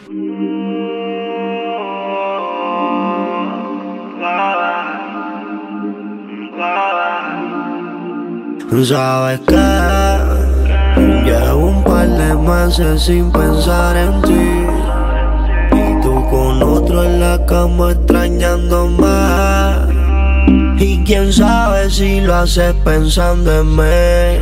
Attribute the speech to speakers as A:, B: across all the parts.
A: Sabes que llevo un par de meses sin pensar en ti, y tú con otro en la cama extrañándome. Y quién sabe si lo haces pensando en mí.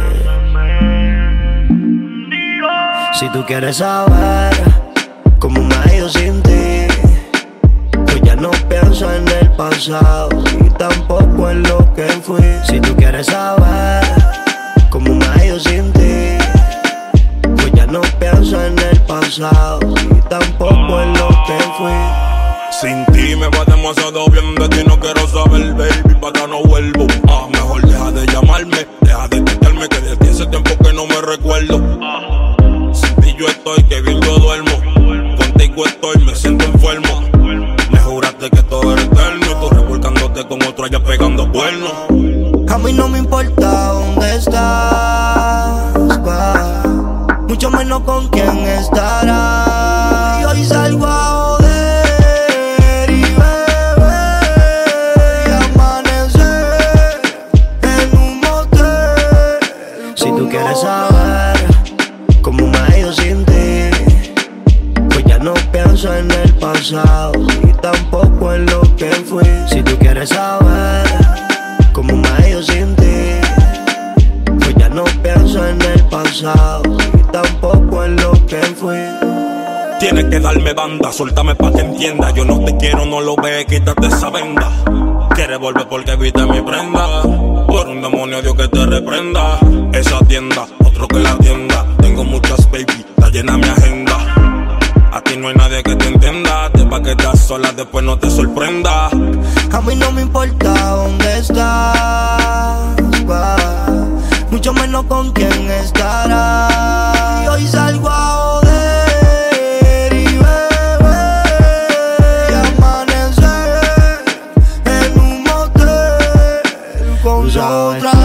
A: Si tú quieres saber cómo me ha ido sin ti, pues ya no pienso en el pasado y tampoco en lo que fui. Si tú quieres saber cómo me ha ido sin ti, pues ya no pienso en el pasado y tampoco en lo que fui.
B: Sin ti me va demasiado bien, de ti no quiero saber, baby, para no vuelvo. Mejor deja de llamarme, deja de quitarme, que desde ese tiempo que no me recuerdo. Sin ti yo estoy, que bien yo duermo. Contigo estoy, me siento enfermo. Me juraste que todo era eterno y tú revolcándote con otro allá pegando cuernos.
A: A mí no me importa dónde estás, va, mucho menos con quién estarás. Y hoy salgo a joder y beber y amanecer en un motel. Si tú quieres saber cómo me ha ido sin ti, pues ya no pienso en el pasado y tampoco en lo que fui. Si tú quieres saber cómo me ha ido sin ti, pues ya no pienso en el pasado y tampoco en lo que fui.
B: Tienes que darme banda, suéltame pa' que entienda. Yo no te quiero, no lo ve, quítate esa venda. Quieres volver porque viste mi prenda. Por un demonio, Dios que te reprenda. Esa tienda, otro que la atienda. Tengo muchas baby, está llena mi agenda. Aquí no hay nadie que te entienda. Te pa' que estás sola, después no te sorprenda.
A: A mí no me importa dónde estás, va, mucho menos con quién estarás. Y hoy salgo a joder y beber y amanecer en un motel con otra.